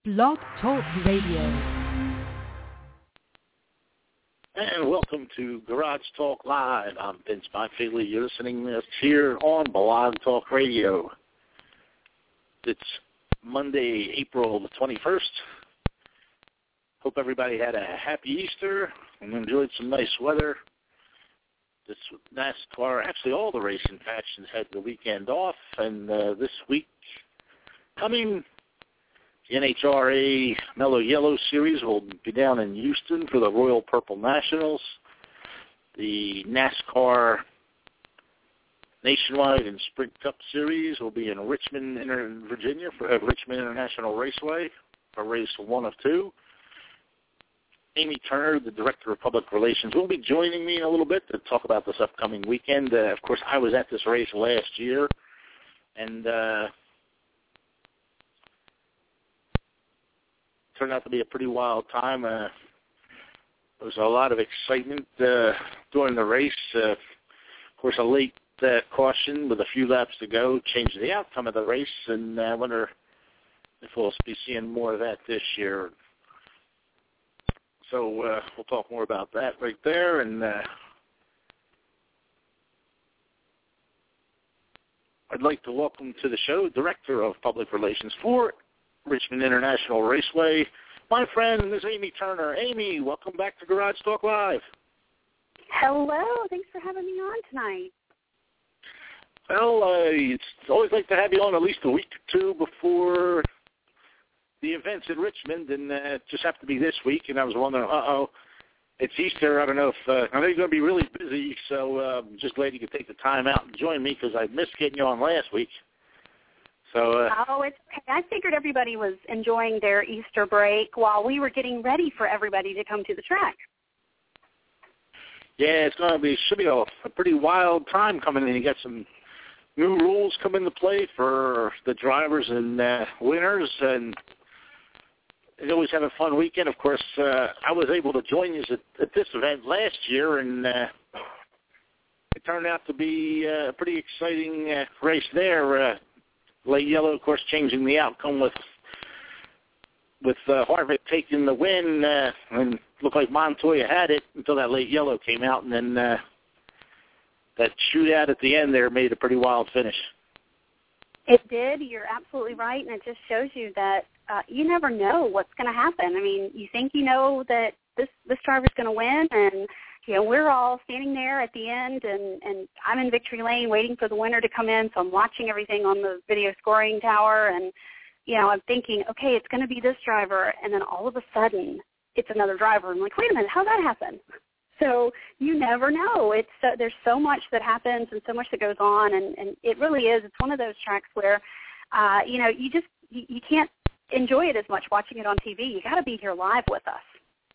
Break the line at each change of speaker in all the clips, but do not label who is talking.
Blog Talk Radio.
And welcome to Garage Talk Live. I'm Vince Bonfigley. You're listening to us here on Blog Talk Radio. It's Monday, April the 21st. Hope everybody had a happy Easter and enjoyed some nice weather. This NASCAR, actually all the racing factions had the weekend off, and this week coming, the NHRA Mellow Yellow Series will be down in Houston for the Royal Purple Nationals. The NASCAR Nationwide and Sprint Cup Series will be in Richmond, Virginia, for Richmond International Raceway for race 1 of 2. Amy Turner, the Director of Public Relations, will be joining me in a little bit to talk about this upcoming weekend. Of course, I was at this race last year, and turned out to be a pretty wild time. There was a lot of excitement during the race. Of course, a late caution with a few laps to go changed the outcome of the race, and I wonder if we'll be seeing more of that this year. So we'll talk more about that right there. And I'd like to welcome to the show Director of Public Relations for Richmond International Raceway, my friend, Ms. Amy Turner. Amy, welcome back to Garage Talk Live.
Hello. Thanks for having me on tonight.
Well, it's always like to have you on at least a week or two before the events in Richmond, and it just happened to be this week, and I was wondering, it's Easter. I don't know if I know you're going to be really busy, so I'm just glad you could take the time out and join me because I missed getting you on last week. So,
it's okay. I figured everybody was enjoying their Easter break while we were getting ready for everybody to come to the track.
Yeah, should be a pretty wild time coming in. You got some new rules come into play for the drivers and winners, and you always have a fun weekend. Of course, I was able to join you at this event last year, and it turned out to be a pretty exciting race there. Late Yellow, of course, changing the outcome with Harvick taking the win, and looked like Montoya had it until that Late Yellow came out, and then that shootout at the end there made a pretty wild finish.
It did. You're absolutely right, and it just shows you that you never know what's going to happen. I mean, you think you know that this driver's going to win, and we're all standing there at the end, and I'm in victory lane waiting for the winner to come in, so I'm watching everything on the video scoring tower, and, I'm thinking, okay, it's going to be this driver, and then all of a sudden it's another driver. I'm like, wait a minute, how'd that happen? So you never know. There's so much that happens and so much that goes on, and it really is. It's one of those tracks where, you can't enjoy it as much watching it on TV. You got to be here live with us.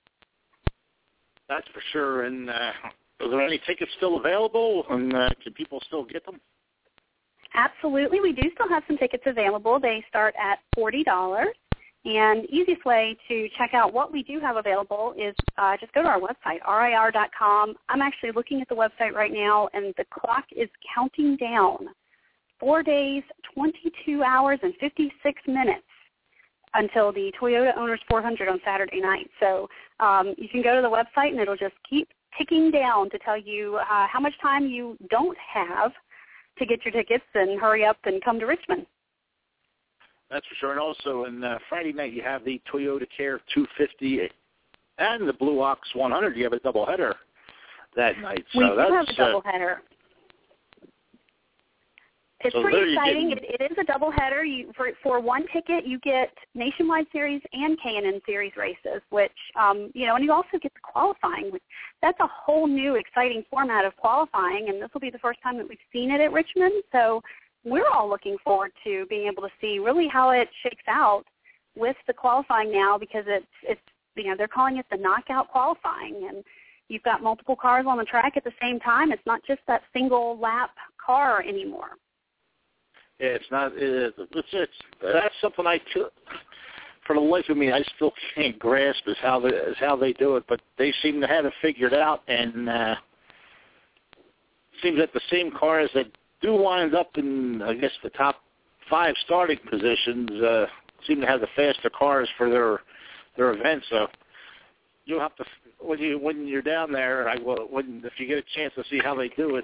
That's for sure. And are there any tickets still available, and can people still get them?
Absolutely. We do still have some tickets available. They start at $40. And the easiest way to check out what we do have available is just go to our website, RIR.com. I'm actually looking at the website right now, and the clock is counting down 4 days, 22 hours, and 56 minutes until the Toyota Owners 400 on Saturday night. So you can go to the website, and it'll just keep ticking down to tell you how much time you don't have to get your tickets and hurry up and come to Richmond.
That's for sure. And also, on Friday night, you have the Toyota Care 250 and the Blue Ox 100. You have a doubleheader that night. So
we do have a doubleheader. It's pretty exciting. It is a doubleheader. For one ticket, you get Nationwide Series and K&N Series races, which, and you also get the qualifying. That's a whole new, exciting format of qualifying, and this will be the first time that we've seen it at Richmond. So we're all looking forward to being able to see really how it shakes out with the qualifying now, because it's they're calling it the knockout qualifying, and you've got multiple cars on the track at the same time. It's not just that single lap car anymore.
Yeah, it's not. That's something for the life of me, I still can't grasp is how they do it. But they seem to have it figured out, and it seems that the same cars that do wind up in, I guess, the top 5 starting positions seem to have the faster cars for their events. So you'll have to, when you're down there, if you get a chance to see how they do it,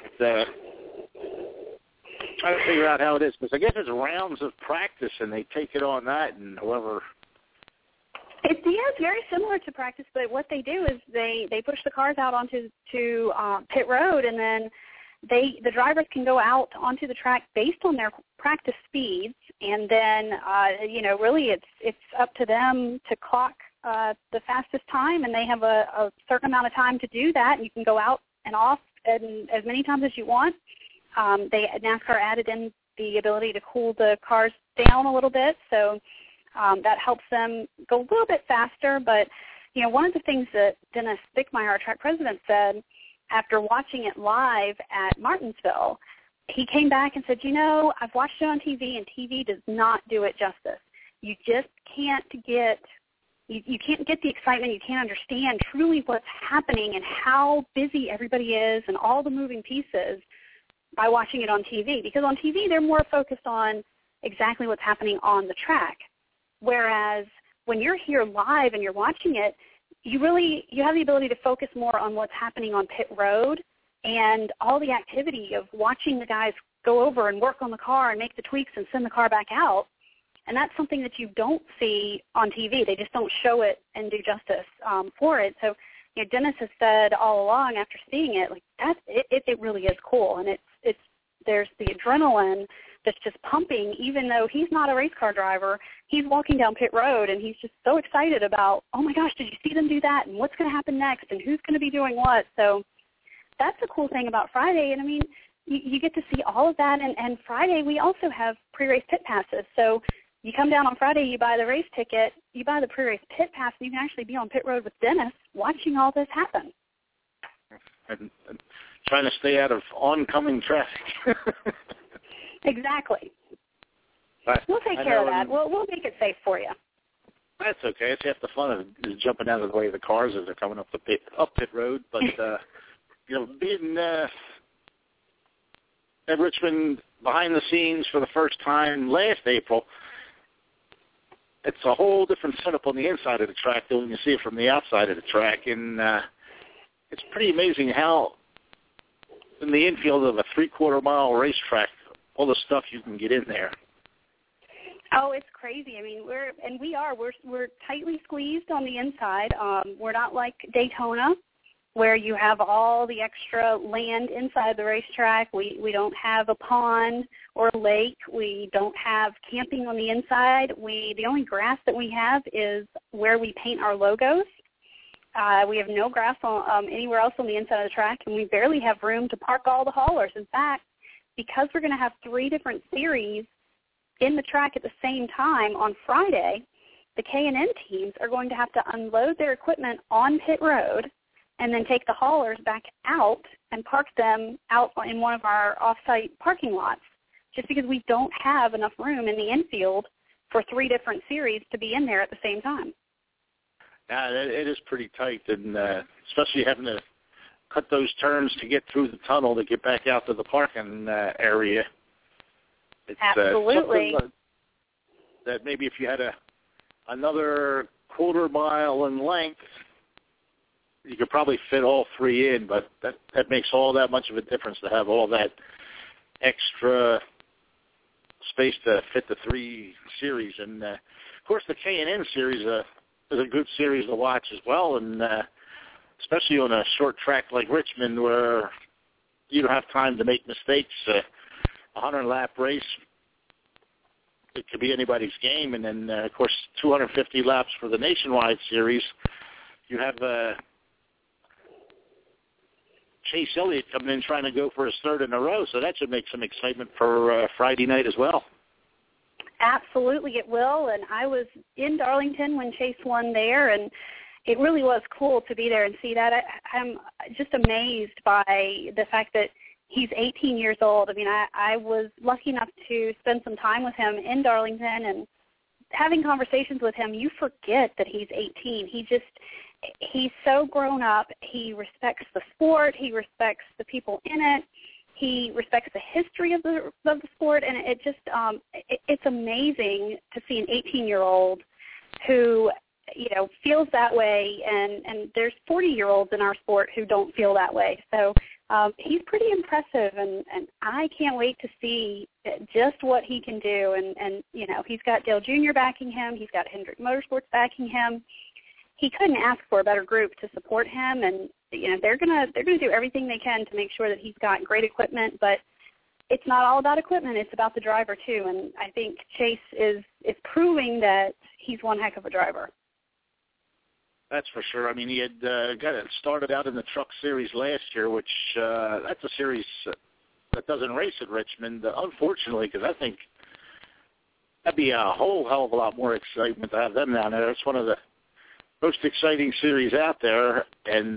try to figure out how it is, because I guess it's rounds of practice, and they take it on that, and whoever.
It's very similar to practice, but what they do is they push the cars out onto pit road, and then the drivers can go out onto the track based on their practice speeds, and then really it's up to them to clock the fastest time, and they have a certain amount of time to do that, and you can go out and off and as many times as you want. NASCAR added in the ability to cool the cars down a little bit, so that helps them go a little bit faster. But, one of the things that Dennis Bickmeyer, our track president, said after watching it live at Martinsville, he came back and said, I've watched it on TV, and TV does not do it justice. You just can't get you can't get the excitement. You can't understand truly what's happening and how busy everybody is and all the moving pieces by watching it on TV. Because on TV, they're more focused on exactly what's happening on the track. Whereas when you're here live and you're watching it, you have the ability to focus more on what's happening on pit road and all the activity of watching the guys go over and work on the car and make the tweaks and send the car back out. And that's something that you don't see on TV. They just don't show it and do justice for it. So, Dennis has said all along after seeing it, it really is cool. And there's the adrenaline that's just pumping, even though he's not a race car driver. He's walking down pit road, and he's just so excited about, oh, my gosh, did you see them do that? And what's going to happen next? And who's going to be doing what? So that's the cool thing about Friday. And, I mean, you get to see all of that. And Friday we also have pre-race pit passes. So you come down on Friday, you buy the race ticket, you buy the pre-race pit pass, and you can actually be on pit road with Dennis watching all this happen.
And trying to stay out of oncoming traffic.
Exactly. We'll take care of that. We'll make it safe for you.
That's okay. It's half the fun is jumping out of the way of the cars as they're coming up pit road. But being at Richmond behind the scenes for the first time last April, it's a whole different setup on the inside of the track than when you see it from the outside of the track. And it's pretty amazing how in the infield of a 3/4-mile racetrack, all the stuff you can get in there.
Oh, it's crazy. I mean, we're tightly squeezed on the inside. We're not like Daytona, where you have all the extra land inside the racetrack. We don't have a pond or a lake. We don't have camping on the inside. The only grass that we have is where we paint our logos. We have no grass anywhere else on the inside of the track, and we barely have room to park all the haulers. In fact, because we're going to have 3 different series in the track at the same time on Friday, the K&N teams are going to have to unload their equipment on pit road and then take the haulers back out and park them out in one of our off-site parking lots, just because we don't have enough room in the infield for 3 different series to be in there at the same time.
Yeah, it is pretty tight, and especially having to cut those turns to get through the tunnel to get back out to the parking area. It's,
absolutely.
Something that maybe if you had another 1/4 mile in length, you could probably fit all 3 in, but that makes all that much of a difference to have all that extra space to fit the 3 series. And, of course, the K&N series is a good series to watch as well, and especially on a short track like Richmond where you don't have time to make mistakes. 100-lap race, it could be anybody's game. And then, of course, 250 laps for the Nationwide Series. You have Chase Elliott coming in trying to go for his 3rd in a row, so that should make some excitement for Friday night as well.
Absolutely, it will. And I was in Darlington when Chase won there, and it really was cool to be there and see that. I'm just amazed by the fact that he's 18 years old. I mean, I was lucky enough to spend some time with him in Darlington, and having conversations with him, you forget that he's 18. He's so grown up. He respects the sport. He respects the people in it. He respects the history of the sport, and it just it's amazing to see an 18-year-old who, you know, feels that way, and there's 40-year-olds in our sport who don't feel that way. So he's pretty impressive, and I can't wait to see just what he can do. And you know, he's got Dale Jr. backing him. He's got Hendrick Motorsports backing him. He couldn't ask for a better group to support him, and you know, they're gonna do everything they can to make sure that he's got great equipment. But it's not all about equipment; it's about the driver too. And I think Chase is proving that he's one heck of a driver.
That's for sure. I mean, he had got it started out in the Truck Series last year, which that's a series that doesn't race at Richmond, unfortunately, because I think that'd be a whole hell of a lot more excitement to have them down there. It's one of the most exciting series out there, and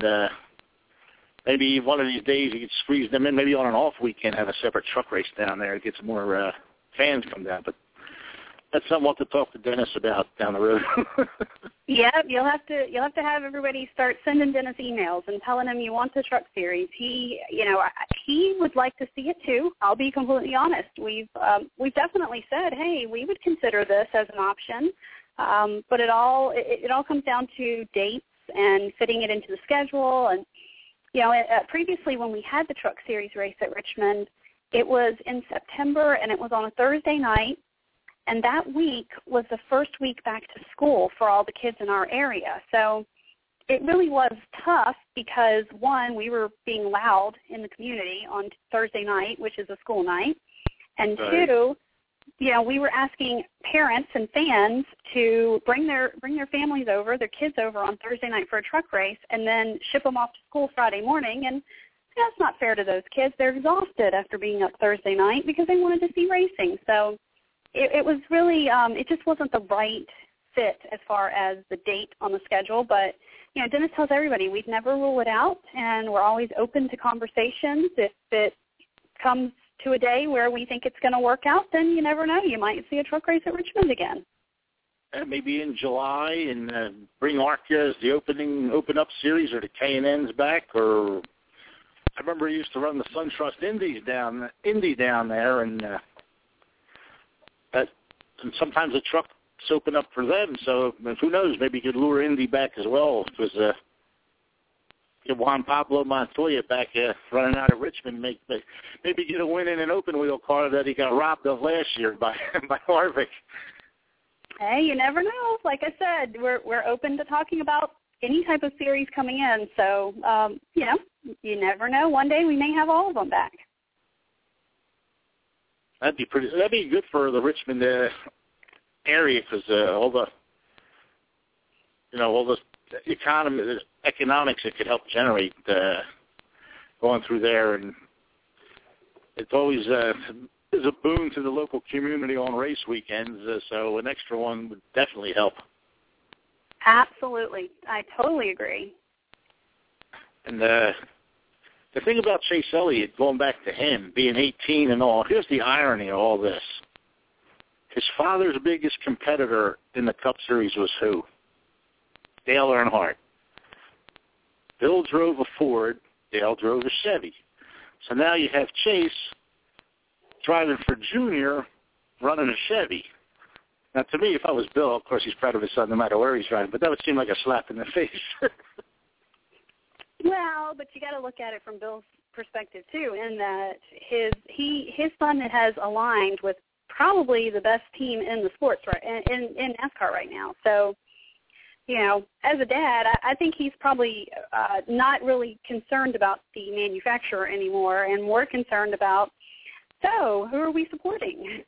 maybe one of these days you could squeeze them in, maybe on an off weekend, have a separate truck race down there, get some more fans come down. But that's something we'll have to talk to Dennis about down the road.
Yeah, you'll have to have everybody start sending Dennis emails and telling him you want the Truck Series. He would like to see it too. I'll be completely honest. We've definitely said, hey, we would consider this as an option, but it all comes down to dates and fitting it into the schedule. And you know, previously when we had the Truck Series race at Richmond, it was in September and it was on a Thursday night. And that week was the first week back to school for all the kids in our area. So it really was tough because, one, we were being loud in the community on Thursday night, which is a school night. And
right.
Two, you know, we were asking parents and fans to bring their families over, their kids over on Thursday night for a truck race and then ship them off to school Friday morning. And that's not fair to those kids. They're exhausted after being up Thursday night because they wanted to see racing. So it was really, it just wasn't the right fit as far as the date on the schedule. But, you know, Dennis tells everybody we'd never rule it out, and we're always open to conversations. If it comes to a day where we think it's going to work out, then you never know. You might see a truck race at Richmond again.
Maybe in July, and bring ARCA as the open-up series, or the K&N's back. Or I remember he used to run the SunTrust Indy down there, and and sometimes the trucks open up for them. So who knows? Maybe you could lure Indy back as well. Because get Juan Pablo Montoya back running out of Richmond, maybe get a win in an open wheel car that he got robbed of last year by Harvick.
Hey, you never know. Like I said, we're open to talking about any type of series coming in. So you know, you never know. One day we may have all of them back.
That'd be good for the Richmond area, because all the economics it could help generate going through there, and it's always is a boon to the local community on race weekends. So an extra one would definitely help.
Absolutely, I totally agree.
And the thing about Chase Elliott, going back to him, being 18 and all, here's the irony of all this. His father's biggest competitor in the Cup Series was who? Dale Earnhardt. Bill drove a Ford, Dale drove a Chevy. So now you have Chase driving for Junior, running a Chevy. Now, to me, if I was Bill, of course he's proud of his son no matter where he's driving, but that would seem like a slap in the face.
Well, but you got to look at it from Bill's perspective too, in that his son has aligned with probably the best team in the sports in NASCAR right now. So, you know, as a dad, I think he's probably not really concerned about the manufacturer anymore, and more concerned about, so who are we supporting?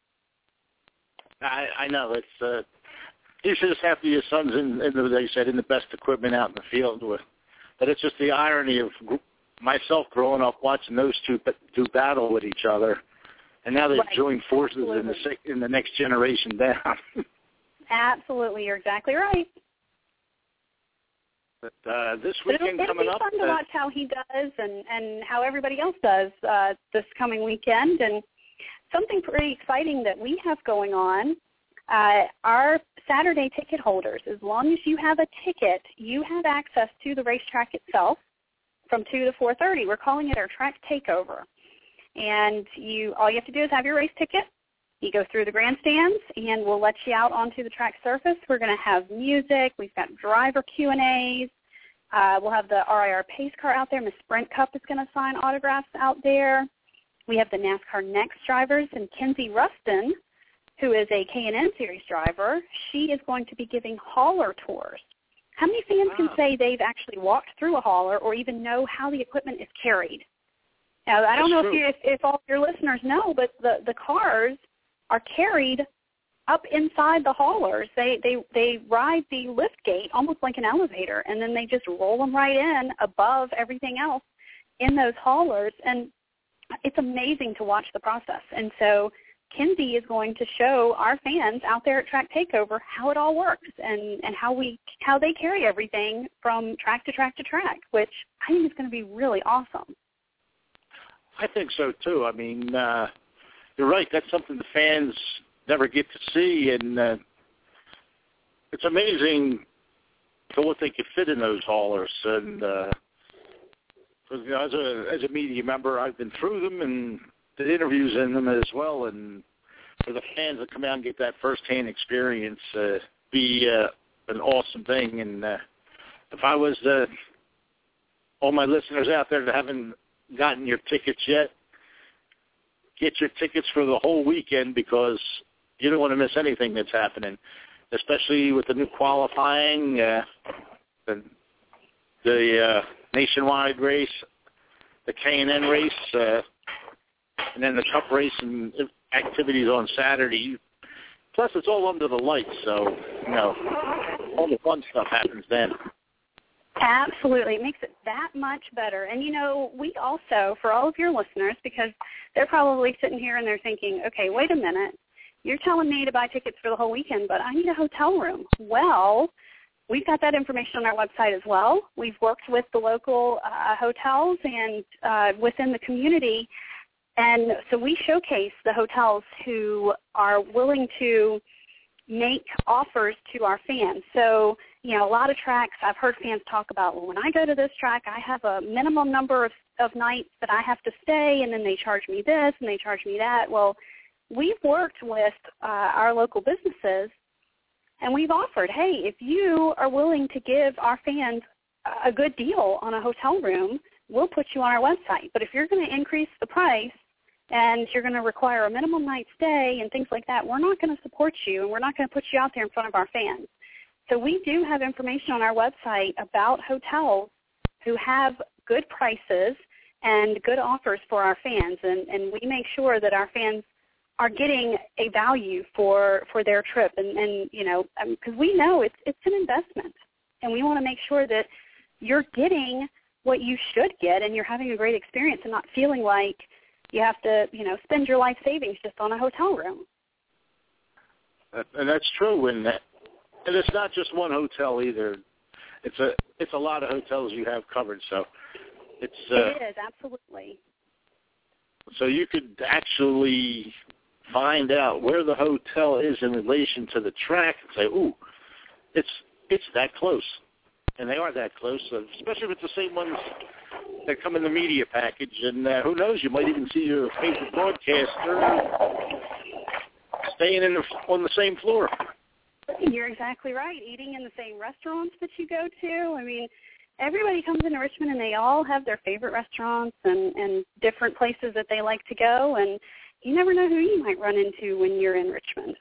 I know it's. He's just happy his son's in the best equipment out in the field with. But it's just the irony of myself growing up watching those two do battle with each other, and now they've joined forces in the next generation down.
Absolutely, you're exactly right.
But this weekend coming up,
it'll be fun to watch how he does and how everybody else does this coming weekend. And something pretty exciting that we have going on. Our Saturday ticket holders, as long as you have a ticket, you have access to the racetrack itself from 2 to 4:30. We're calling it our track takeover. And all you have to do is have your race ticket. You go through the grandstands, and we'll let you out onto the track surface. We're going to have music. We've got driver Q&As. We'll have the RIR pace car out there. Miss Brent Cup is going to sign autographs out there. We have the NASCAR Next drivers, and Kenzie Ruston, who is a K&N Series driver, she is going to be giving hauler tours. How many fans can say they've actually walked through a hauler or even know how the equipment is carried? Now, I don't know if all your listeners know, but the cars are carried up inside the haulers. They ride the lift gate almost like an elevator, and then they just roll them right in above everything else in those haulers. And it's amazing to watch the process. And so Kenzie is going to show our fans out there at Track Takeover how it all works and how they carry everything from track to track to track, which I think is going to be really awesome.
I think so, too. I mean, you're right. That's something the fans never get to see, and it's amazing for what they could fit in those haulers. And you know, as a media member, I've been through them and did interviews in them as well. And for the fans that come out and get that firsthand experience, be an awesome thing. And if I was all my listeners out there that haven't gotten your tickets yet, get your tickets for the whole weekend, because you don't want to miss anything that's happening, especially with the new qualifying, the nationwide race, the K&N race, and then the Cup race and activities on Saturday. Plus, it's all under the lights, so, you know, all the fun stuff happens then.
Absolutely. It makes it that much better. And, you know, we also, for all of your listeners, because they're probably sitting here and they're thinking, okay, wait a minute, you're telling me to buy tickets for the whole weekend, but I need a hotel room. Well, we've got that information on our website as well. We've worked with the local hotels and within the community, and so we showcase the hotels who are willing to make offers to our fans. So, you know, a lot of tracks, I've heard fans talk about, well, when I go to this track, I have a minimum number of nights that I have to stay, and then they charge me this and they charge me that. Well, we've worked with our local businesses, and we've offered, hey, if you are willing to give our fans a good deal on a hotel room, we'll put you on our website. But if you're going to increase the price and you're going to require a minimum night stay and things like that, we're not going to support you, and we're not going to put you out there in front of our fans. So we do have information on our website about hotels who have good prices and good offers for our fans, and we make sure that our fans are getting a value for their trip, and you know, because we know it's an investment, and we want to make sure that you're getting what you should get, and you're having a great experience, and not feeling like you have to, you know, spend your life savings just on a hotel room.
And that's true, and it's not just one hotel either. It's a lot of hotels you have covered, so it
is, absolutely.
So you could actually find out where the hotel is in relation to the track and say, ooh, it's that close. And they are that close, especially if it's the same ones that come in the media package. And who knows, you might even see your favorite broadcaster staying on the same floor.
You're exactly right. Eating in the same restaurants that you go to. I mean, everybody comes into Richmond, and they all have their favorite restaurants and different places that they like to go, and you never know who you might run into when you're in Richmond.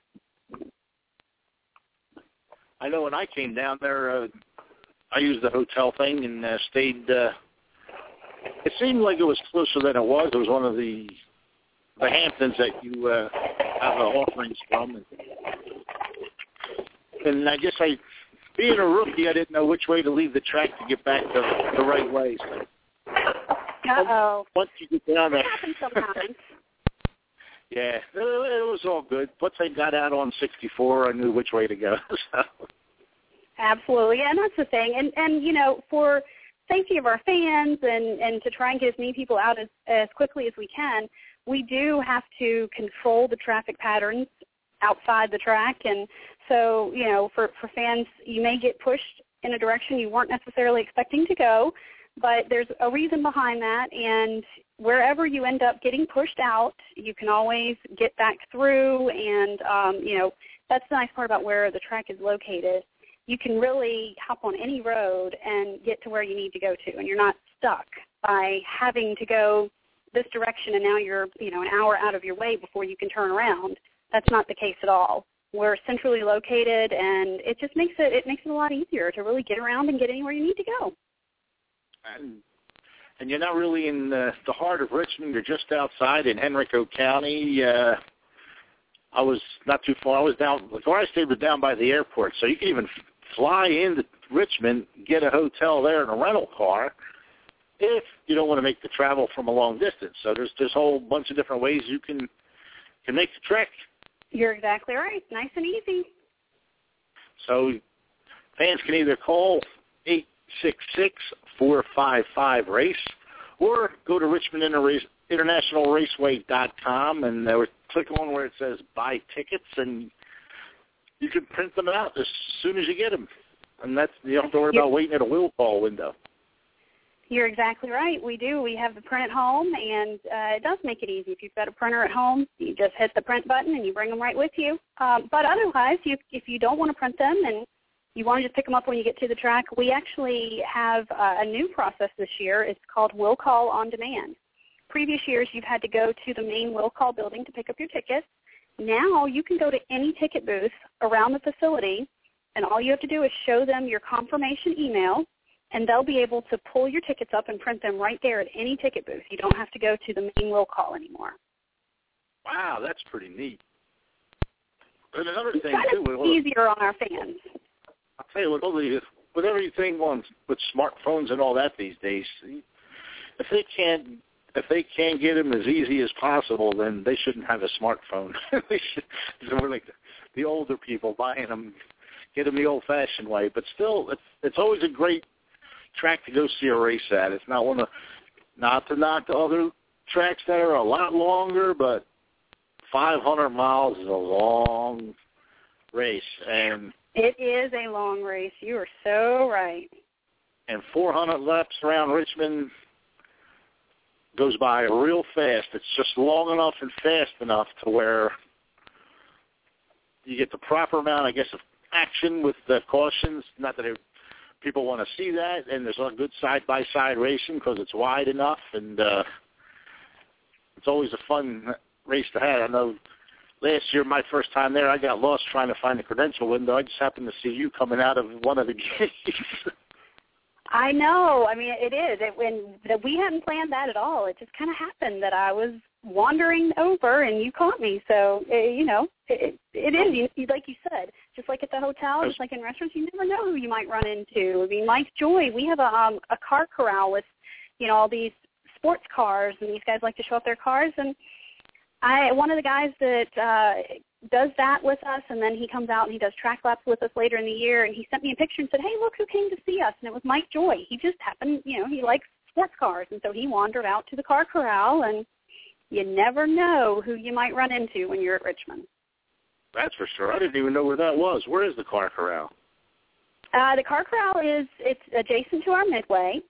I know when I came down there, I used the hotel thing and stayed. It seemed like it was closer than it was. It was one of the Hamptons that you have the offerings from. And I guess being a rookie, I didn't know which way to leave the track to get back the right way. So
Uh-oh.
Once you get down there.
That happens sometimes.
Yeah, it was all good. Once I got out on 64, I knew which way to go. So.
Absolutely, and that's the thing. And you know, for safety of our fans and to try and get as many people out as quickly as we can, we do have to control the traffic patterns outside the track. And so, you know, for fans, you may get pushed in a direction you weren't necessarily expecting to go, but there's a reason behind that, and wherever you end up getting pushed out, you can always get back through, and, that's the nice part about where the track is located. You can really hop on any road and get to where you need to go to, and you're not stuck by having to go this direction, and now you're, an hour out of your way before you can turn around. That's not the case at all. We're centrally located, and it just makes it a lot easier to really get around and get anywhere you need to go.
And you're not really in the heart of Richmond. You're just outside in Henrico County. I was not too far. I was down, where I stayed was down by the airport, so you can even fly into Richmond, get a hotel there and a rental car if you don't want to make the travel from a long distance. So there's a whole bunch of different ways you can make the trek.
You're exactly right. Nice and easy.
So fans can either call 866-455-RACE or go to RichmondInternationalRaceway.com and click on where it says Buy Tickets, and you can print them out as soon as you get them. And you don't have to worry about waiting at a will call window.
You're exactly right. We do. We have the print at home, and it does make it easy. If you've got a printer at home, you just hit the print button and you bring them right with you. But otherwise, if you don't want to print them and you want to just pick them up when you get to the track, we actually have a new process this year. It's called Will Call on Demand. Previous years, you've had to go to the main Will Call building to pick up your tickets. Now you can go to any ticket booth around the facility, and all you have to do is show them your confirmation email, and they'll be able to pull your tickets up and print them right there at any ticket booth. You don't have to go to the main Will Call anymore.
Wow, that's pretty neat. And another thing,
too, it's easier on our fans.
I'll tell you, with everything with smartphones and all that these days, if they can't get them as easy as possible, then they shouldn't have a smartphone. They should, like the older people buying them, get them the old-fashioned way. But still, it's always a great track to go see a race at. It's not not to knock the other tracks that are a lot longer, but 500 miles is a long race, and
it is a long race. You are so right.
And 400 laps around Richmond goes by real fast. It's just long enough and fast enough to where you get the proper amount, I guess, of action with the cautions. Not that people want to see that, and there's a good side-by-side racing because it's wide enough, and it's always a fun race to have. I know last year, my first time there, I got lost trying to find the credential window. I just happened to see you coming out of one of the gates.
I know. I mean, it is. We hadn't planned that at all. It just kind of happened that I was wandering over and you caught me. So, it is. Like you said, just like at the hotel, just like in restaurants, you never know who you might run into. I mean, Mike's Joy, we have a car corral with, all these sports cars, and these guys like to show off their cars. And one of the guys that does that with us, and then he comes out and he does track laps with us later in the year, and he sent me a picture and said, hey, look who came to see us, and it was Mike Joy. He just happened, he likes sports cars, and so he wandered out to the car corral, and you never know who you might run into when you're at Richmond.
That's for sure. I didn't even know where that was. Where is the car corral?
The car corral it's adjacent to our midway.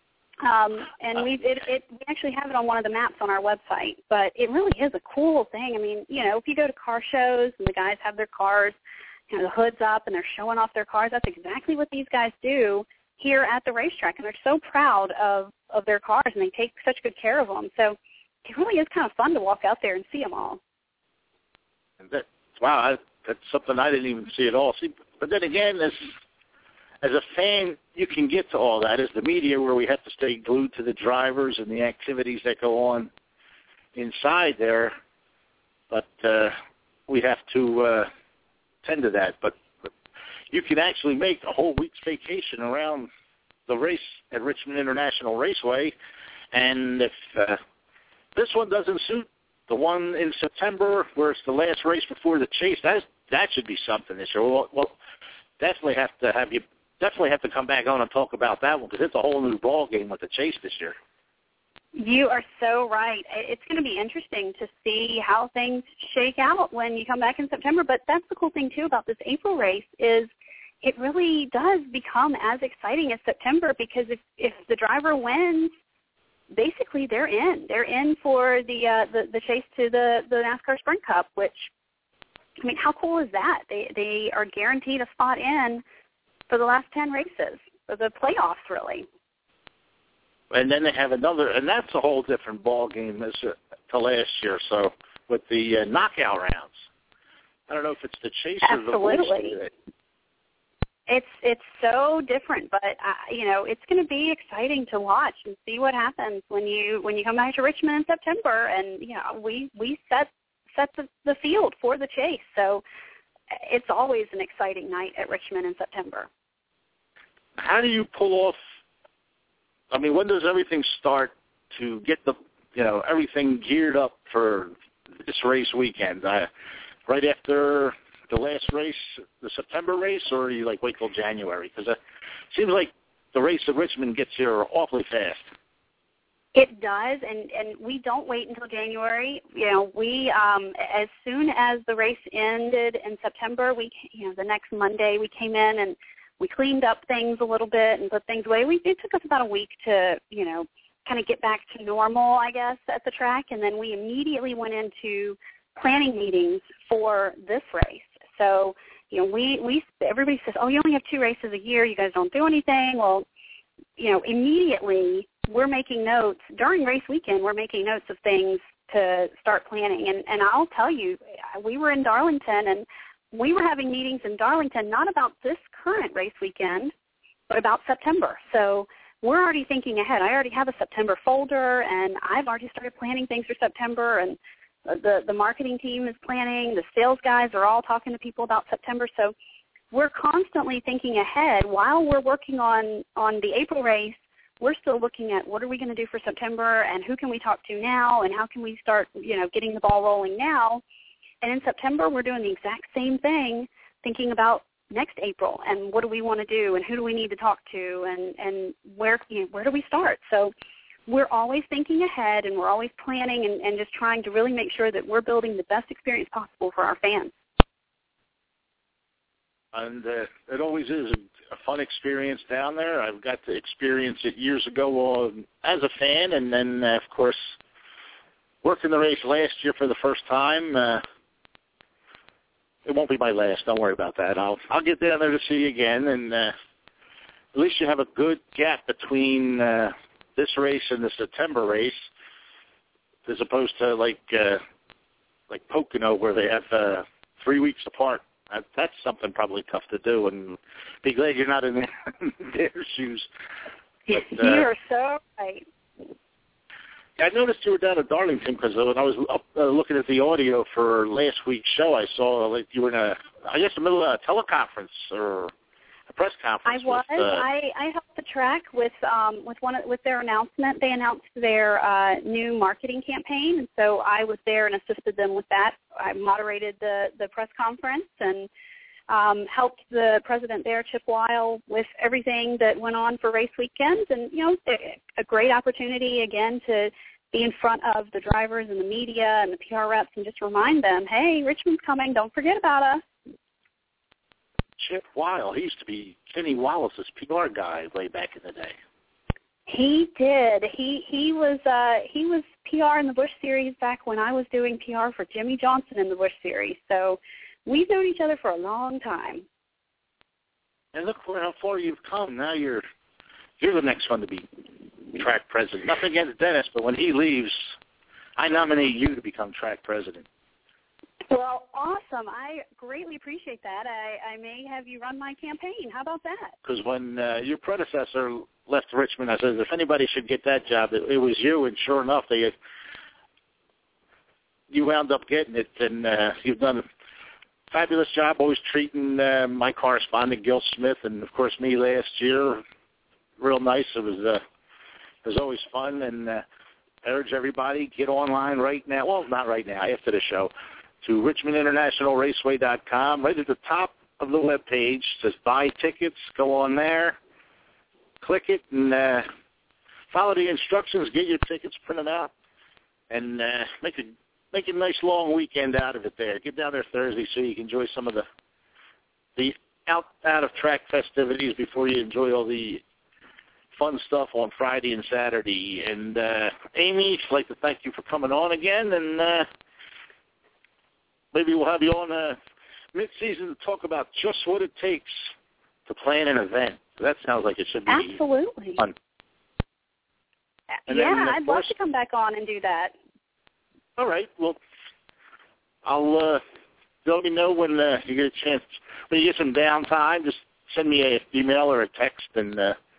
And we actually have it on one of the maps on our website, but it really is a cool thing. I mean, if you go to car shows and the guys have their cars, the hood's up and they're showing off their cars, that's exactly what these guys do here at the racetrack, and they're so proud of their cars, and they take such good care of them. So it really is kind of fun to walk out there and see them all.
And that's something I didn't even see at all. See, but then again, as a fan, you can get to all that. As the media, where we have to stay glued to the drivers and the activities that go on inside there, but we have to tend to that. But you can actually make a whole week's vacation around the race at Richmond International Raceway, and if this one doesn't suit, the one in September, where it's the last race before the Chase, that should be something this year. Well, definitely have to come back on and talk about that one, because it's a whole new ball game with the Chase this year.
You are so right. It's going to be interesting to see how things shake out when you come back in September. But that's the cool thing, too, about this April race is it really does become as exciting as September, because if the driver wins, basically they're in. They're in for the chase to the NASCAR Sprint Cup, which, I mean, how cool is that? They are guaranteed a spot in for the last 10 races, for the playoffs, really.
And then they have another, and that's a whole different ball game as to last year. So with the knockout rounds, I don't know if it's the chase or the race.
It's so different, but it's going to be exciting to watch and see what happens when you come back to Richmond in September, and we set the field for the chase. So it's always an exciting night at Richmond in September.
How do you pull off? I mean, when does everything start to get everything geared up for this race weekend? Right after the last race, the September race, or you wait till January? Because it seems like the race at Richmond gets here awfully fast.
It does, and we don't wait until January. We as soon as the race ended in September, the next Monday we came in and we cleaned up things a little bit and put things away. It took us about a week to kind of get back to normal, I guess, at the track, and then we immediately went into planning meetings for this race. So, everybody says, oh, you only have 2 races a year. You guys don't do anything. Well, immediately we're making notes. During race weekend, we're making notes of things to start planning. And I'll tell you, we were in Darlington, and we were having meetings in Darlington not about this current race weekend, but about September. So we're already thinking ahead. I already have a September folder, and I've already started planning things for September, and the marketing team is planning. The sales guys are all talking to people about September. So we're constantly thinking ahead. While we're working on the April race, we're still looking at what are we going to do for September, and who can we talk to now, and how can we start, getting the ball rolling now. And in September, we're doing the exact same thing, thinking about next April and what do we want to do and who do we need to talk to and where do we start. So we're always thinking ahead, and we're always planning and just trying to really make sure that we're building the best experience possible for our fans.
And it always is a fun experience down there. I've got to experience it years ago as a fan, and then, of course, working the race last year for the first time. It won't be my last. Don't worry about that. I'll get down there to see you again, and at least you have a good gap between this race and the September race, as opposed to like Pocono, where they have 3 weeks apart. That's something probably tough to do, and be glad you're not in their shoes. But,
you are so right.
I noticed you were down at Darlington because when I was up looking at the audio for last week's show, I saw you were in the middle of a teleconference or a press conference.
I was. I helped the track with their announcement. They announced their new marketing campaign, and so I was there and assisted them with that. I moderated the press conference and helped the president there, Chip Weil, with everything that went on for race weekend. And, a great opportunity, again, to be in front of the drivers and the media and the PR reps and just remind them, hey, Richmond's coming. Don't forget about us.
Chip Weil, he used to be Kenny Wallace's PR guy way back in the day.
He did. He was PR in the Busch Series back when I was doing PR for Jimmy Johnson in the Busch Series. So we've known each other for a long time.
And look how far you've come. Now you're the next one to be track president. Nothing against Dennis, but when he leaves, I nominate you to become track president.
Well, awesome. I greatly appreciate that. I may have you run my campaign. How about that?
Because when your predecessor left Richmond, I said, if anybody should get that job, it was you. And sure enough, you wound up getting it. And you've done a fabulous job always treating my correspondent, Gil Smith, and, of course, me last year. Real nice. It was always fun. And I urge everybody, get online right now. Well, not right now, after the show. To RichmondInternationalRaceway.com. Right at the top of the web page says buy tickets. Go on there, click it, and follow the instructions. Get your tickets printed out, and make a nice long weekend out of it there. Get down there Thursday so you can enjoy some of the out of track festivities before you enjoy all the fun stuff on Friday and Saturday. And Amy, I'd like to thank you for coming on again, and maybe we'll have you on mid-season to talk about just what it takes to plan an event. That sounds like it should be
absolutely
fun. And
yeah, I'd love to come back on and do that.
All right. Well, I'll let me know when you get a chance. When you get some downtime, just send me an email or a text, and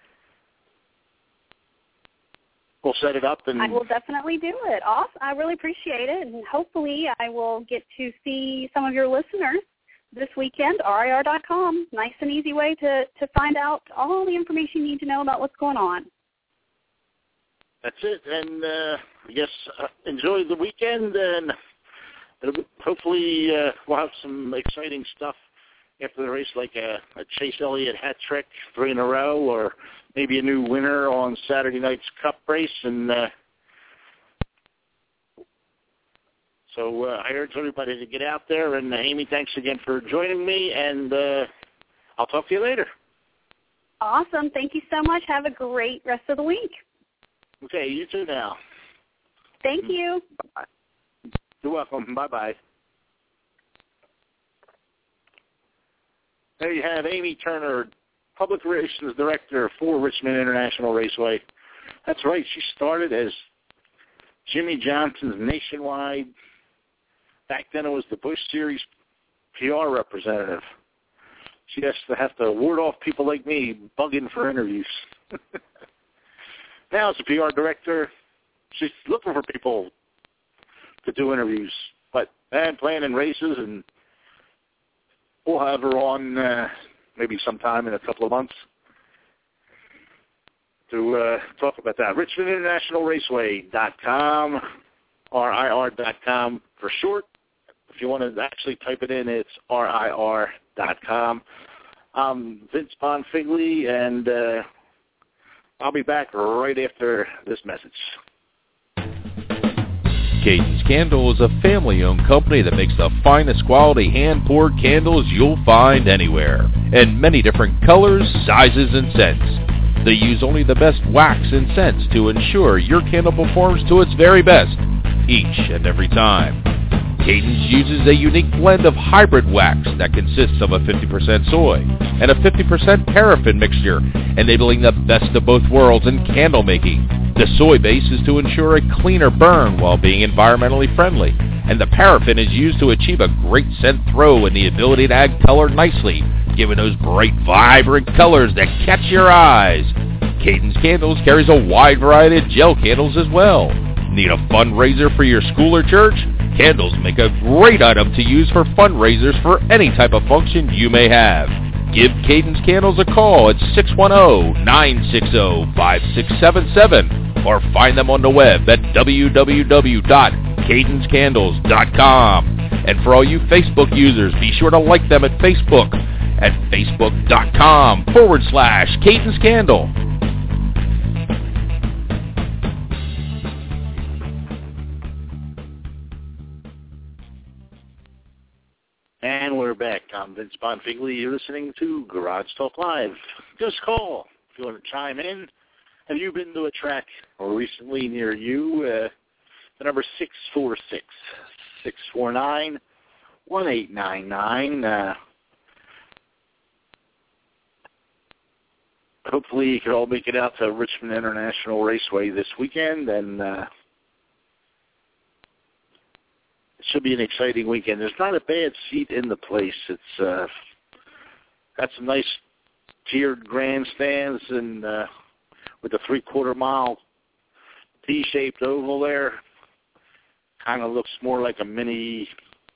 we'll set it up. And
I will definitely do it. Awesome. I really appreciate it, and hopefully I will get to see some of your listeners this weekend. RIR.com. Nice and easy way to find out all the information you need to know about what's going on.
That's it. And I guess enjoy the weekend, and hopefully we'll have some exciting stuff after the race, like a Chase Elliott hat trick, 3 in a row, or maybe a new winner on Saturday night's Cup race. And so I urge everybody to get out there. And Amy, thanks again for joining me, and I'll talk to you later.
Awesome. Thank you so much. Have a great rest of the week.
Okay, you too now.
Thank you.
Bye. You're welcome. Bye-bye. There you have Amy Turner, Public Relations Director for Richmond International Raceway. That's right. She started as Jimmy Johnson's nationwide. Back then it was the Busch Series PR representative. She has to ward off people like me bugging for interviews. Now as a PR director, she's looking for people to do interviews, and planning races, and we'll have her on maybe sometime in a couple of months to talk about that. RichmondInternationalRaceway.com, RIR.com for short. If you want to actually type it in, it's RIR.com. I'm Vince Bonfigley, and I'll be back right after this message.
Cadence Candle is a family-owned company that makes the finest quality hand-poured candles you'll find anywhere, in many different colors, sizes, and scents. They use only the best wax and scents to ensure your candle performs to its very best, each and every time. Cadence uses a unique blend of hybrid wax that consists of a 50% soy and a 50% paraffin mixture, enabling the best of both worlds in candle making. The soy base is to ensure a cleaner burn while being environmentally friendly, and the paraffin is used to achieve a great scent throw and the ability to add color nicely, giving those bright, vibrant colors that catch your eyes. Cadence Candles carries a wide variety of gel candles as well. Need a fundraiser for your school or church? Candles make a great item to use for fundraisers for any type of function you may have. Give Cadence Candles a call at 610-960-5677 or find them on the web at www.cadencecandles.com. And for all you Facebook users, be sure to like them at Facebook at facebook.com/Cadence Candle.
And we're back. I'm Vince Bonfigley. You're listening to Garage Talk Live. Just call if you want to chime in. Have you been to a track recently near you? The number 646-649-1899. Hopefully you can all make it out to Richmond International Raceway this weekend, and it should be an exciting weekend. There's not a bad seat in the place. It's got some nice tiered grandstands, and with a 3/4 mile T-shaped oval there, kind of looks more like a mini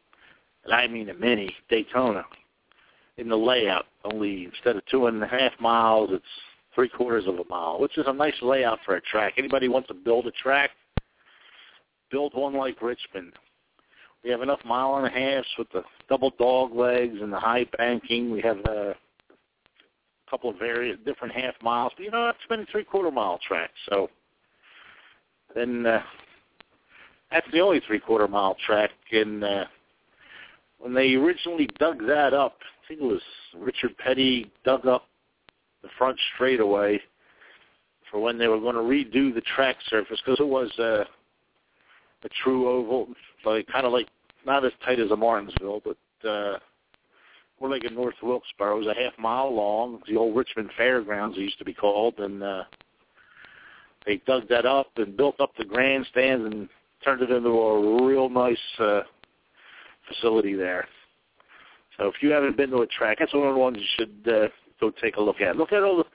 Daytona in the layout. Only instead of 2.5 miles, it's 3/4 of a mile, which is a nice layout for a track. Anybody wants to build a track, build one like Richmond. We have enough 1.5 miles with the double dog legs and the high banking. We have a couple of different half miles, but that's been a 3/4 mile track. So then that's the only 3/4 mile track. And when they originally dug that up, think it was Richard Petty dug up the front straightaway for when they were going to redo the track surface, because it was a true oval, like kind of like not as tight as a Martinsville, but more like in North Wilkesboro. It was a half-mile long. The old Richmond Fairgrounds, it used to be called, and they dug that up and built up the grandstands and turned it into a real nice facility there. So if you haven't been to a track, that's one of the ones you should go take a look at. Look at all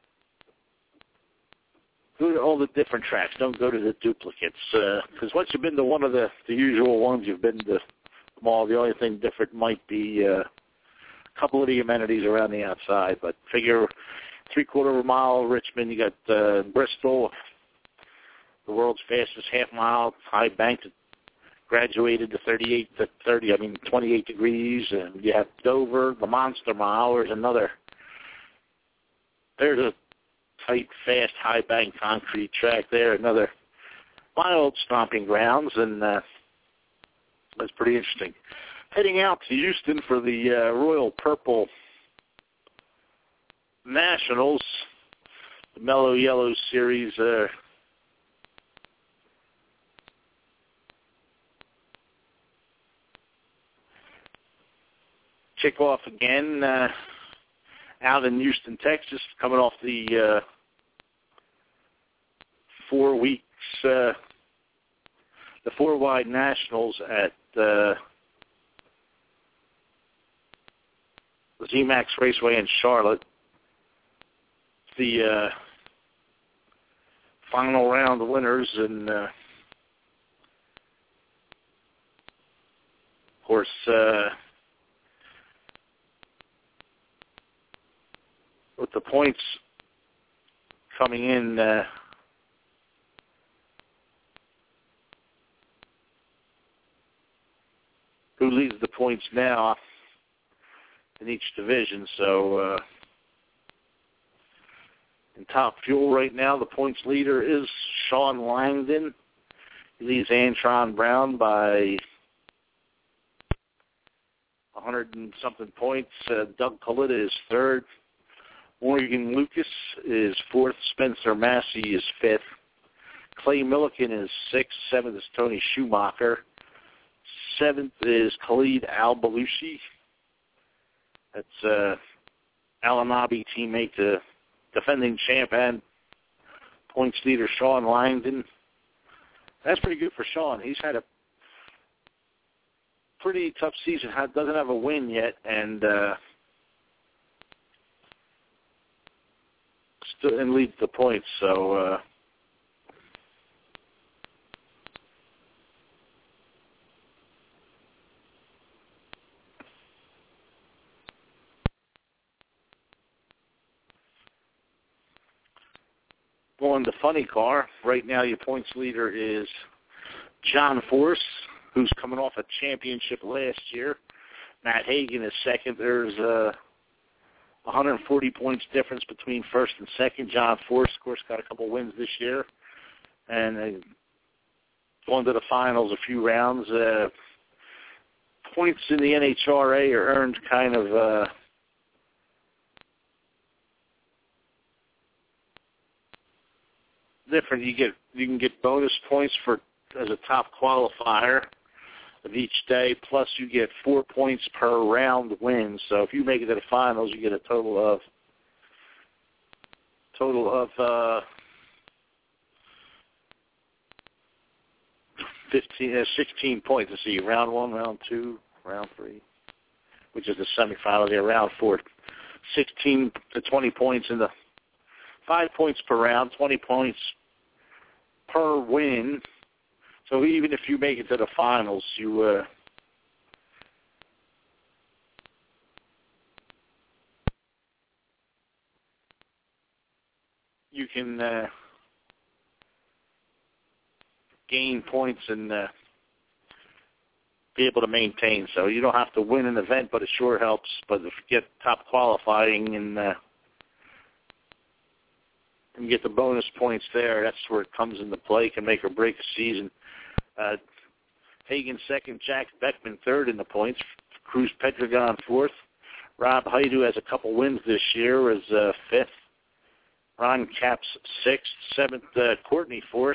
the different tracks. Don't go to the duplicates, because once you've been to one of the usual ones, you've been to them all. The only thing different might be a couple of the amenities around the outside. But figure 3/4 of a mile Richmond. You got Bristol, the world's fastest half-mile high bank that graduated to 28 degrees, and you have Dover, the Monster Mile. There's a tight, fast, high bank concrete track there. Another my old stomping grounds, and that's pretty interesting. Heading out to Houston for the Royal Purple Nationals, the Mellow Yellow Series. Kick off again out in Houston, Texas, coming off the 4 weeks, the 4-wide Nationals at the ZMAX Raceway in Charlotte. The final round winners, and of course, with the points coming in, who leads the points now in each division? So in Top Fuel right now, the points leader is Sean Langdon. He leads Antron Brown by 100 and something points. Doug Coletta is third. Morgan Lucas is fourth. Spencer Massey is fifth. Clay Milliken is sixth. Seventh is Tony Schumacher. Seventh is Khalid Al-Balushi. That's Al-Anabi teammate to defending champ and points leader Sean Langdon. That's pretty good for Sean. He's had a pretty tough season. Doesn't have a win yet, and leads the points. So going to funny car. Right now, your points leader is John Force, who's coming off a championship last year. Matt Hagan is second. There's 140 points difference between first and second. John Force, of course, got a couple wins this year, and going to the finals a few rounds. Points in the NHRA are earned kind of different. You can get bonus points as a top qualifier of each day, plus you get 4 points per round win. So if you make it to the finals, you get a total of 16 points. Let's see, round 1, round 2, round 3, which is the semifinal there, round 4. 16 to 20 points in the 5 points per round, 20 points per win. So even if you make it to the finals, you can gain points and be able to maintain. So you don't have to win an event, but it sure helps. But if you get top qualifying and get the bonus points there, that's where it comes into play, can make or break a season. Hagan second, Jack Beckman third in the points, Cruz Pedregon fourth, Rob Haidu has a couple wins this year, is fifth. Ron Capps sixth. Seventh, Courtney Force.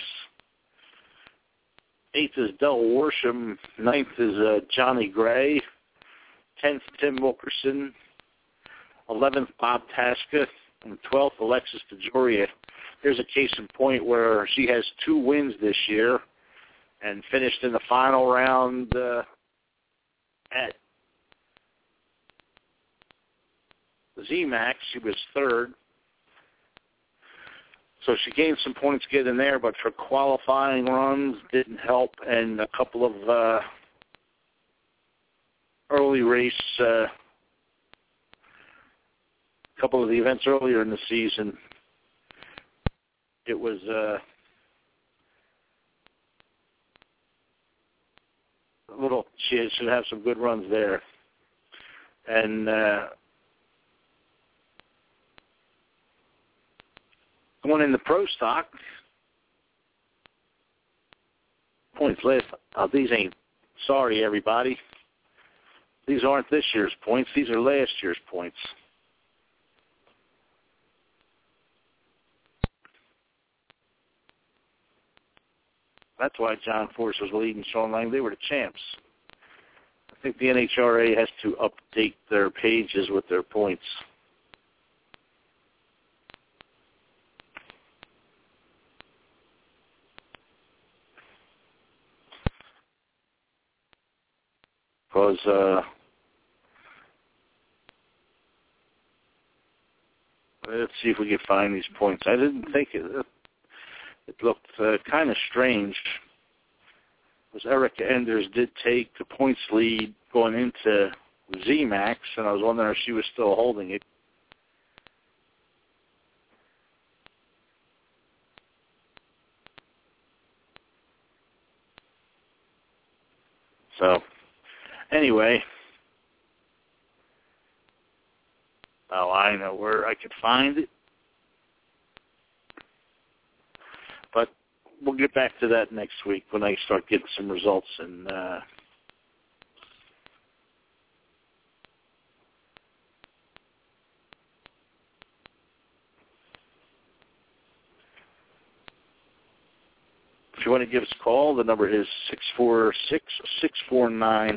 Eighth is Del Worsham. Ninth is Johnny Gray. 10th, Tim Wilkerson. 11th, Bob Tasca. And 12th, Alexis DeJoria. Here's a case in point where she has 2 wins this year and finished in the final round at ZMAX. She was third. So she gained some points getting there, but for qualifying runs didn't help, and a couple of early race, couple of the events earlier in the season, it was a little, she should have some good runs there. And going in the pro stock, points list. These ain't, sorry everybody, these aren't this year's points. These are last year's points. That's why John Force was leading Sean Lang. They were the champs. I think the NHRA has to update their pages with their points. Because let's see if we can find these points. I didn't think it looked kind of strange. Because Erica Enders did take the points lead going into ZMAX, and I was wondering if she was still holding it. So, anyway, oh, I know where I could find it. But we'll get back to that next week when I start getting some results. And if you want to give us a call, the number is 646-649-1899.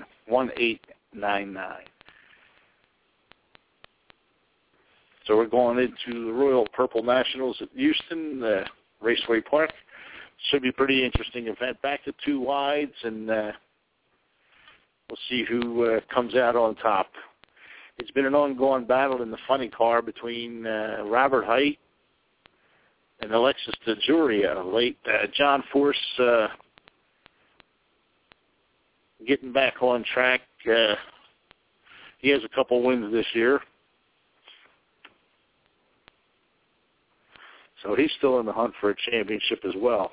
So we're going into the Royal Purple Nationals at Houston, Raceway Park. Should be a pretty interesting event. Back to 2 wides, and we'll see who comes out on top. It's been an ongoing battle in the funny car between Robert Height and Alexis DeJoria. Late John Force getting back on track. He has a couple wins this year. So he's still in the hunt for a championship as well.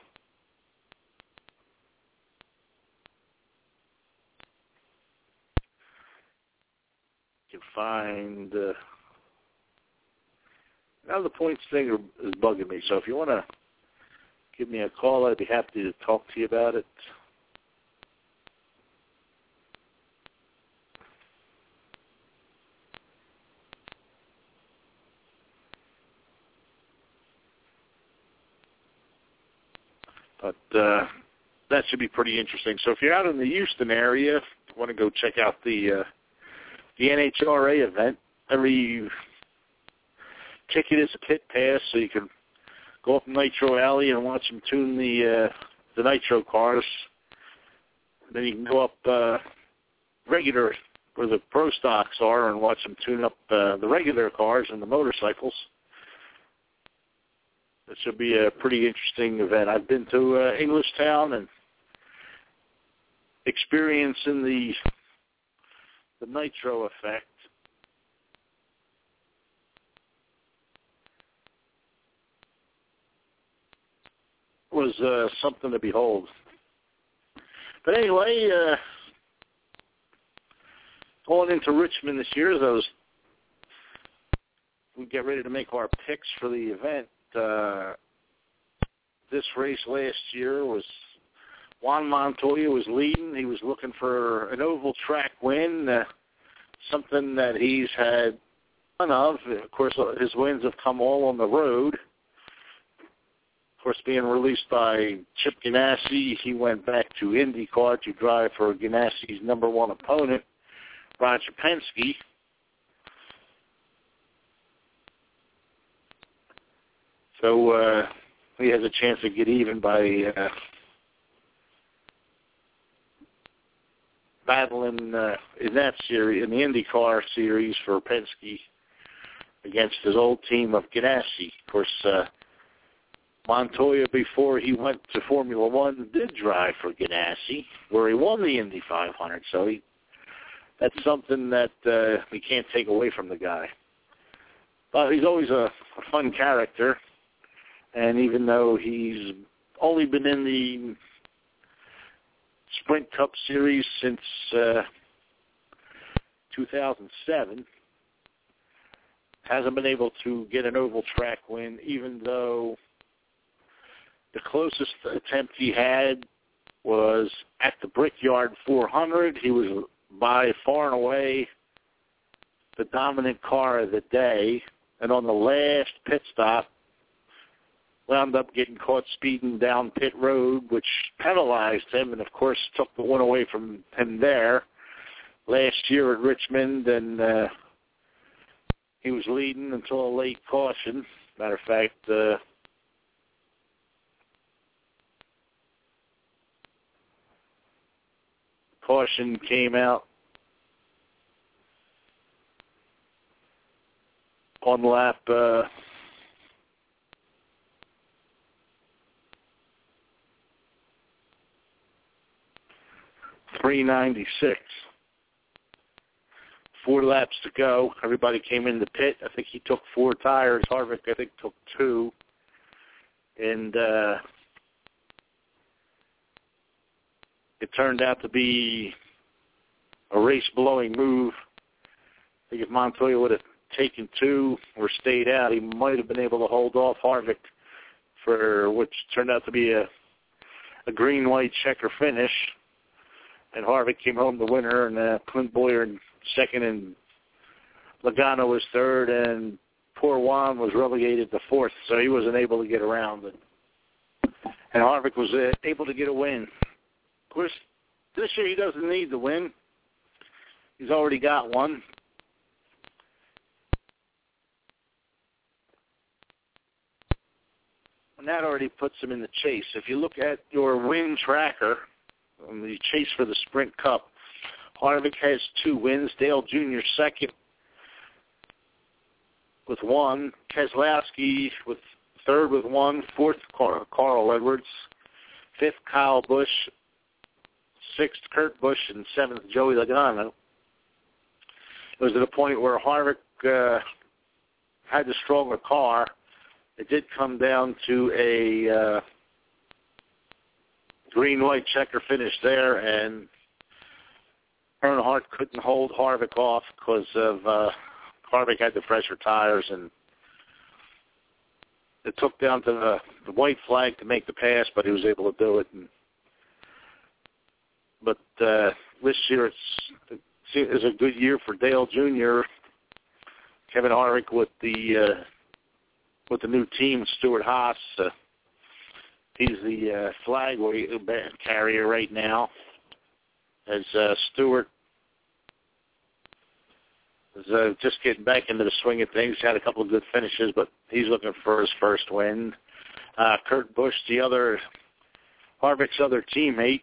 You can find... now the points thing is bugging me, so if you want to give me a call, I'd be happy to talk to you about it. But that should be pretty interesting. So if you're out in the Houston area, you want to go check out the NHRA event. Every ticket is a pit pass, so you can go up Nitro Alley and watch them tune the Nitro cars. Then you can go up regular, where the pro stocks are, and watch them tune up the regular cars and the motorcycles. It should be a pretty interesting event. I've been to Englishtown and experiencing the Nitro effect. Was something to behold. But anyway, going into Richmond this year, as we get ready to make our picks for the event. This race last year was Juan Montoya was leading. He was looking for an oval track win. something that he's had none of. Of course, his wins have come all on the road. Of course, being released by Chip Ganassi, he went back to IndyCar to drive for Ganassi's number one opponent, Roger Penske. So he has a chance to get even by battling in that series, in the IndyCar series for Penske against his old team of Ganassi. Of course, Montoya, before he went to Formula One, did drive for Ganassi, where he won the Indy 500. So that's something that we can't take away from the guy. But he's always a fun character. And even though he's only been in the Sprint Cup Series since 2007, hasn't been able to get an oval track win, even though the closest attempt he had was at the Brickyard 400. He was by far and away the dominant car of the day, and on the last pit stop, wound up getting caught speeding down pit road, which penalized him and, of course, took the one away from him there. Last year at Richmond, and he was leading until a late caution. Matter of fact, caution came out on lap 396. 4 laps to go. Everybody came in the pit. I think he took 4 tires. Harvick, I think, took 2. And it turned out to be a race-blowing move. I think if Montoya would have taken 2 or stayed out, he might have been able to hold off Harvick for which turned out to be a green-white checker finish. And Harvick came home the winner, and Clint Bowyer in second, and Logano was third, and poor Juan was relegated to 4th, so he wasn't able to get around. And Harvick was able to get a win. Of course, this year he doesn't need the win. He's already got one. And that already puts him in the chase. If you look at your win tracker, the chase for the Sprint Cup, Harvick has 2 wins. Dale Jr. second with 1. Keselowski with third with 1. 4th, Carl Edwards. 5th, Kyle Busch. 6th, Kurt Busch. And 7th, Joey Logano. It was at a point where Harvick had the stronger car. It did come down to a green-white checker finish there, and Earnhardt couldn't hold Harvick off because of Harvick had the fresher tires, and it took down to the white flag to make the pass, but he was able to do it. But this year it's a good year for Dale Jr. Kevin Harvick with the new team, Stewart-Haas. He's the flag carrier right now, as Stewart is just getting back into the swing of things. Had a couple of good finishes, but he's looking for his first win. Kurt Busch, Harvick's other teammate,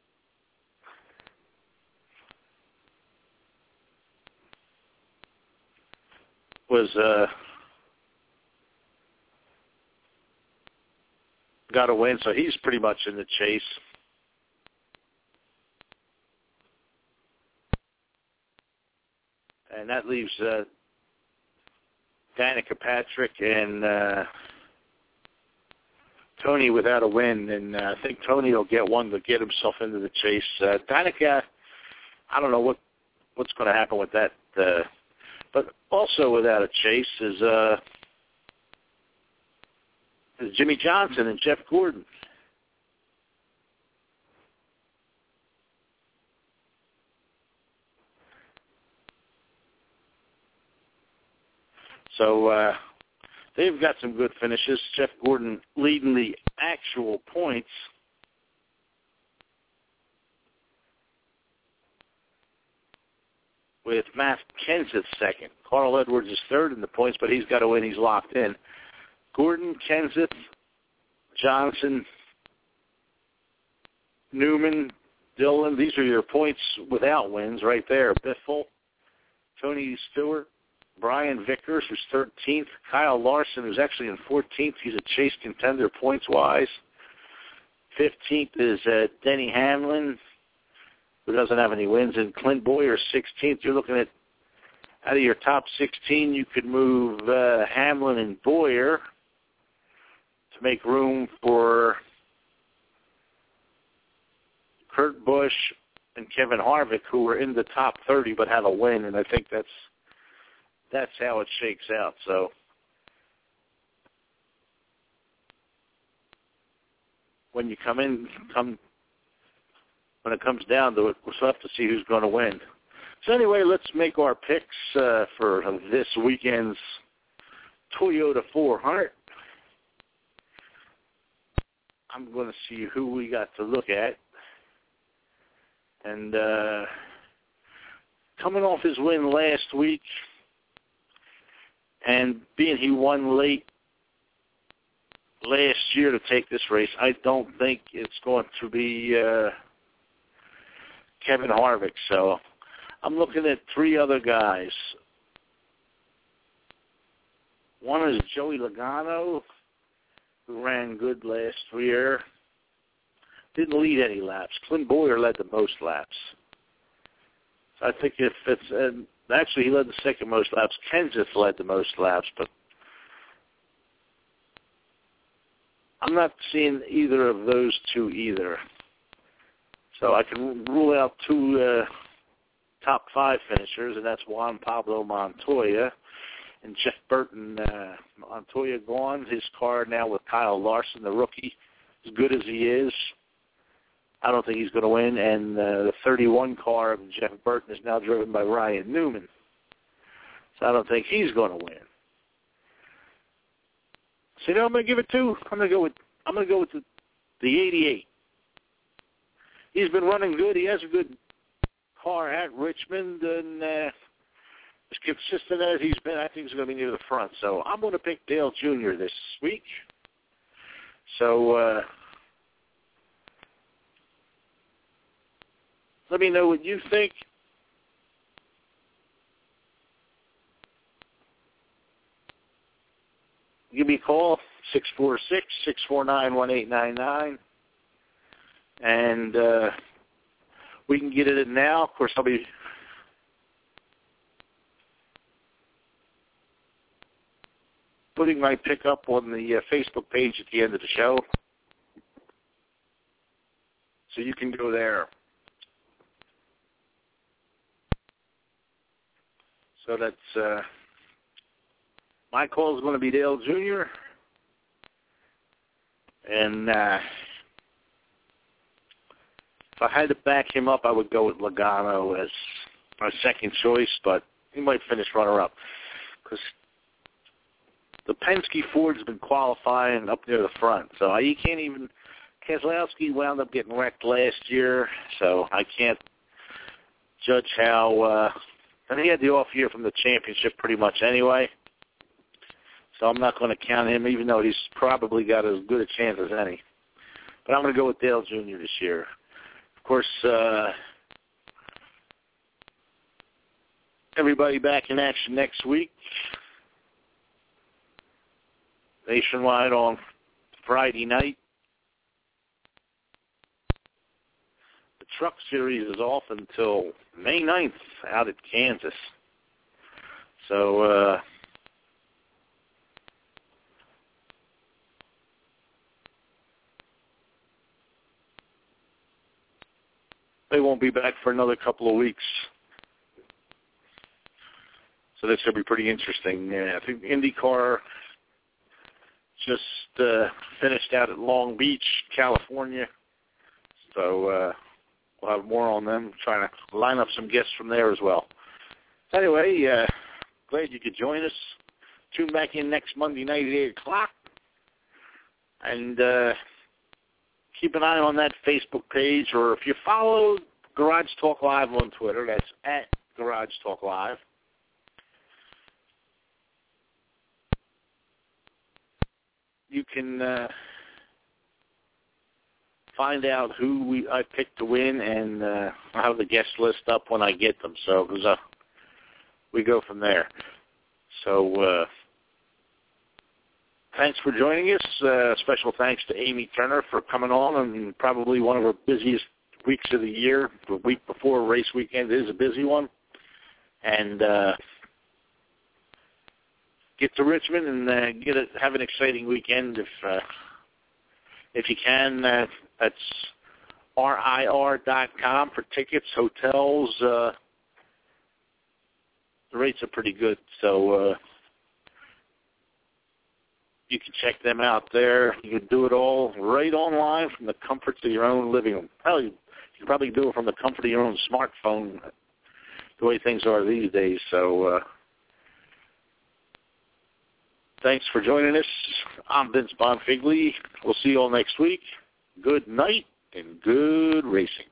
was got a win, so he's pretty much in the chase. And that leaves Danica Patrick and Tony without a win, and I think Tony will get one to get himself into the chase. Danica, I don't know what's going to happen with that, but also without a chase is Jimmy Johnson and Jeff Gordon. So they've got some good finishes. Jeff Gordon leading the actual points. With Matt Kenseth second. Carl Edwards is third in the points, but he's got to win. He's locked in. Gordon, Kenseth, Johnson, Newman, Dillon. These are your points without wins right there. Biffle, Tony Stewart, Brian Vickers, who's 13th. Kyle Larson, who's actually in 14th. He's a chase contender points-wise. 15th is Denny Hamlin, who doesn't have any wins, and Clint Boyer, 16th. You're looking at, out of your top 16, you could move Hamlin and Boyer to make room for Kurt Busch and Kevin Harvick, who were in the top 30 but had a win, and I think that's how it shakes out. So when you when it comes down to it, we'll have to see who's going to win. So anyway, let's make our picks for this weekend's Toyota 400. I'm going to see who we got to look at. And coming off his win last week, and being he won late last year to take this race, I don't think it's going to be Kevin Harvick. So I'm looking at three other guys. One is Joey Logano, who ran good last year. Didn't lead any laps. Clint Boyer led the most laps. So I think if it's actually he led the second most laps. Kenseth led the most laps, but I'm not seeing either of those two either. So I can rule out two top five finishers, and that's Juan Pablo Montoya and Jeff Burton. Montoya gone. His car now with Kyle Larson, the rookie, as good as he is. I don't think he's going to win, and the 31 car of Jeff Burton is now driven by Ryan Newman. So I don't think he's going to win. So you know, I'm going to give it to. I'm going to go with the 88. He's been running good. He has a good car at Richmond, and as consistent as he's been, I think he's going to be near the front. So I'm going to pick Dale Jr. this week. So let me know what you think. Give me a call, 646-649-1899. And we can get it in now. Of course, I'll be putting my pick up on the Facebook page at the end of the show. So you can go there. So that's my call is going to be Dale Jr. And if I had to back him up, I would go with Logano as my second choice, but he might finish runner-up because the Penske Ford's been qualifying up near the front. So you can't even – Keselowski wound up getting wrecked last year, so I can't judge how and he had the off year from the championship pretty much anyway. So I'm not going to count him, even though he's probably got as good a chance as any. But I'm going to go with Dale Jr. this year. Of course, everybody back in action next week. Nationwide on Friday night. The Truck Series is off until May 9th out at Kansas. So they won't be back for another couple of weeks. So this should be pretty interesting. I think IndyCar just finished out at Long Beach, California. So we'll have more on them, trying to line up some guests from there as well. Anyway, glad you could join us. tune back in next Monday night at 8 o'clock. And keep an eye on that Facebook page, or if you follow Garage Talk Live on Twitter, that's at Garage Talk Live. You can find out who I picked to win, and I'll have the guest list up when I get them. So because we go from there. So thanks for joining us. Special thanks to Amy Turner for coming on, and probably one of our busiest weeks of the year. The week before race weekend is a busy one. And get to Richmond and have an exciting weekend if you can. That's RIR.com for tickets, hotels. The rates are pretty good, so you can check them out there. You can do it all right online from the comforts of your own living room. Hell, you can probably do it from the comfort of your own smartphone, the way things are these days. So thanks for joining us. I'm Vince Bonfigley. We'll see you all next week. Good night and good racing.